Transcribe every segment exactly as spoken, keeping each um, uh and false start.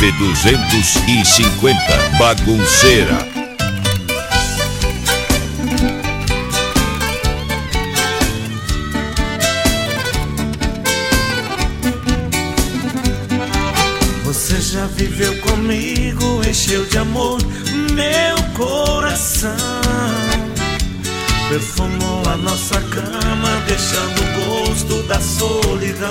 F duzentos e cinquenta Bagunceira. Você já viveu comigo, encheu de amor meu coração, perfumou a nossa cama, deixando o gosto da solidão.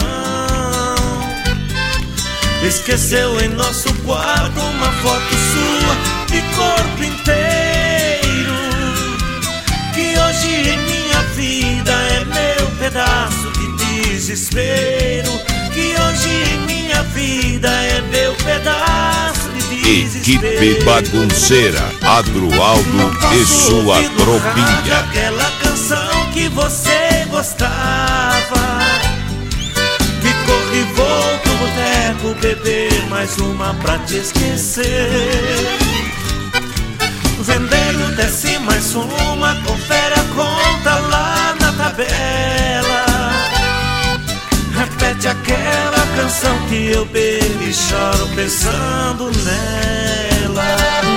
Esqueceu em nosso quarto uma foto sua de corpo inteiro, que hoje em minha vida é meu pedaço de desespero, que hoje em minha vida é meu pedaço de desespero. Equipe Bagunceira, Adroaldo e sua tropinha. Aquela canção que você gostava, que corre e volta o boteco, beber mais uma pra te esquecer. Vendendo desce mais uma, confere a conta lá na tabela. Repete aquela canção que eu bebo e choro pensando nela.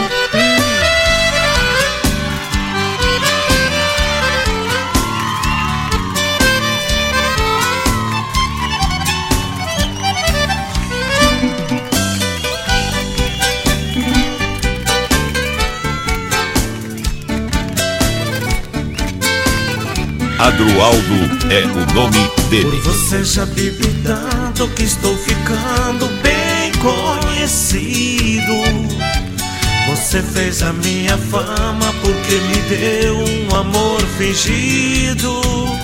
Adroaldo é o nome dele. Por você já bebi tanto que estou ficando bem conhecido. Você fez a minha fama porque me deu um amor fingido.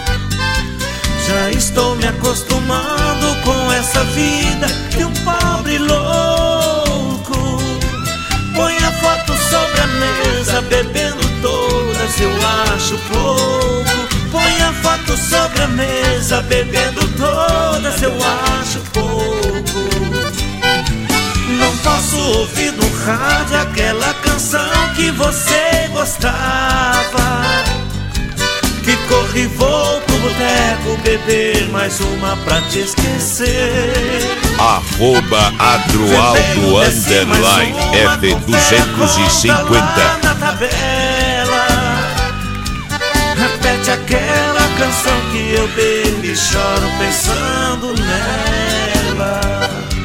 Já estou me acostumando com essa vida de um pobre louco. Põe a foto sobre a mesa, bebendo todas, eu acho pouco. Põe a foto sobre a mesa, bebendo todas, eu acho pouco. Não posso ouvir no rádio aquela canção que você gostava, que corre e volta pro boteco, beber mais uma pra te esquecer. Arroba Adroaldo underline F duzentos e cinquenta. Na tabela, repete aquela canção que eu bebo e choro pensando nela.